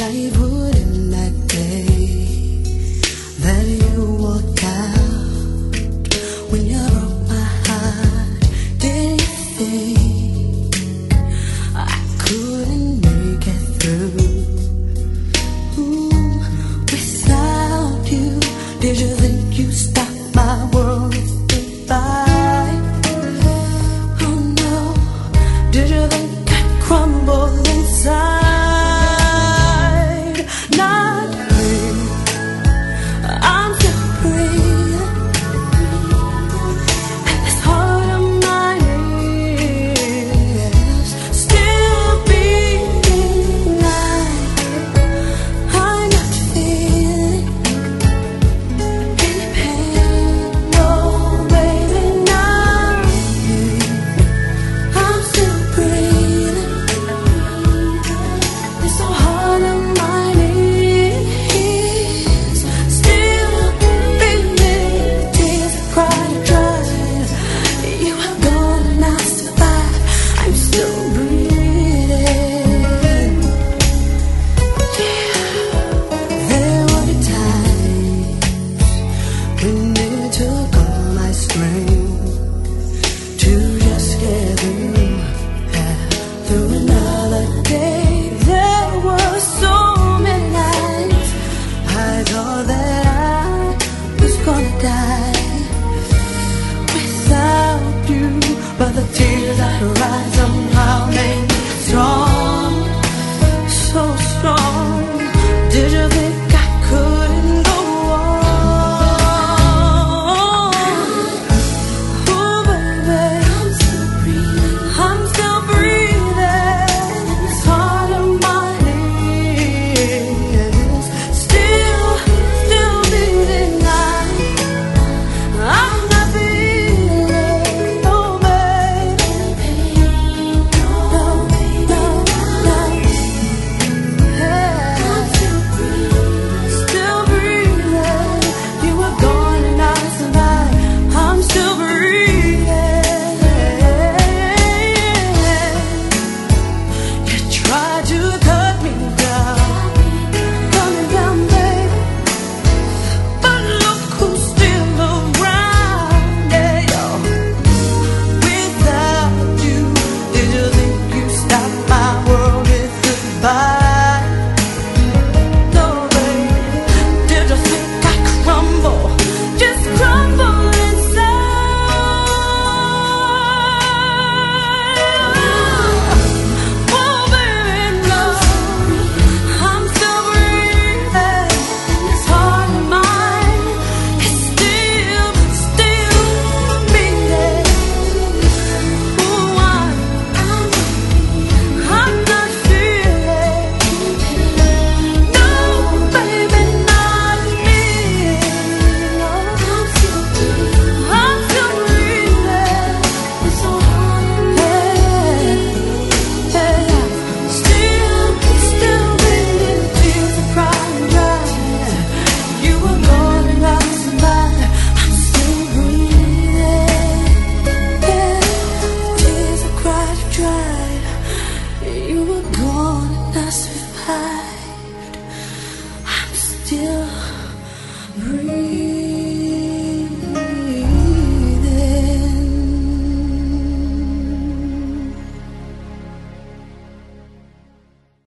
life would end that day that you walked out. When you broke my heart, did you think I couldn't make it through? Without you, did you think you stopped my world with goodbye? Oh no, did you think I'd crumble inside? Not me, I'm still breathing, and this heart of mine is still beating like I'm not feeling any pain. No, baby, not me, I'm still breathing. This heart of mine is still beating. Tears I cried dry. You are gone and I survived. I'm still breathing. There were the times when it took all my strength to just get through, through another day. There were so many nights I thought that I was gonna die without you, but the tears I cried somehow made me strong, so strong. Did you think I couldn't go on? Oh baby, I'm still breathing. This heart of mine is still beating like I'm not feeling. Oh baby, no, no, no. Hey, still breathing. You were gone and I survived. I'm still breathing. You tried to cut me down, baby, but look who's still around. Yeah, yo. Without you, did you think you stopped my world with goodbye? No, baby, did you think I'd crumble, just crumble inside? Oh baby, no, I'm still breathing. This heart of mine is still beating. Ooh, I'm not feeling. No, baby, not me. No, I'm still breathing. It's so hard. Still beating. Tears I cried dry. You were gone and I survived. I'm still breathing. Tears I cried dry. You were gone and I survived. I'm still breathing.